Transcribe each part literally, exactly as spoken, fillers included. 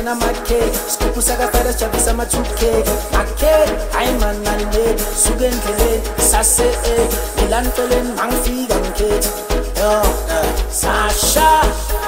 sekungena ama-cake Scoop sakafela sijabulisa ama-two K Make, hayi man nalileli Suke endleleni, sase eh Ngilanteleni mangifika ngikhethi Yo, Sasha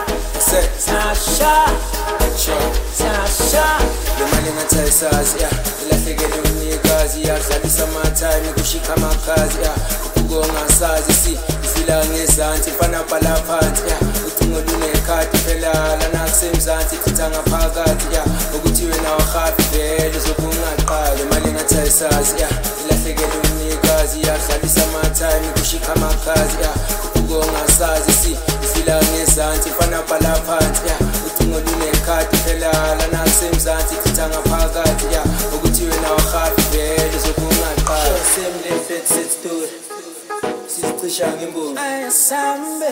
Sasha Sasha Le mali ngathi sazi ya ilahlekele unikazi ya dlalisa ama-time kushika amakhazi ya ukungasazi si ifila ngezansi fana phala phansi ya ucingo lunekhadi phela lana kusemzansi khitha ngaphakathi ya ukuthi wena wahapi vele zokungaqali mali ngathi sazi ya ilahlekele unikazi ya dlalisa ama-time kushika amakhazi ya ukungasazi si ifila ngezansi fana phala phansi ya ucingo lunekhadi phela lana kusemzansi khitha ngaphakathi ya ukuthi wena wahapi vele zokungaqali same left set story sicisha ngembuzi Asambe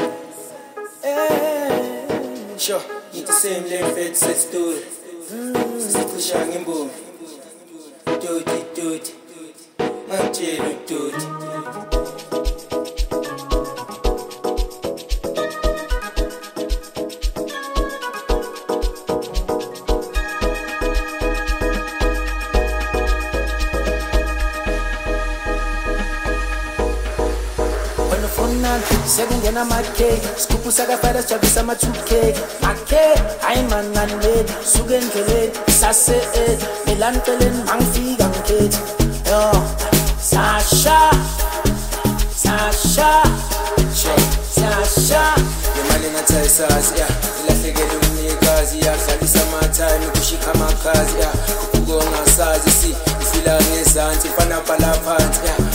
Eh sure it's the same left set story sicisha ngembuzi doti doti ngajelo doti sekungena ama-cake Scoop sakafela sijabulisa ama-two K Make, hayi man nalileli Suke endleleni, sase eh Ngilanteleni mangifika ngikhethi Yo, Sasha Sasha Sasha Le mali ngathi sazi ya ilahlekele unikazi ya dlalisa ama-time kushika amakhazi ya ukungasazi si ifila ngezansi fana phala phansi ya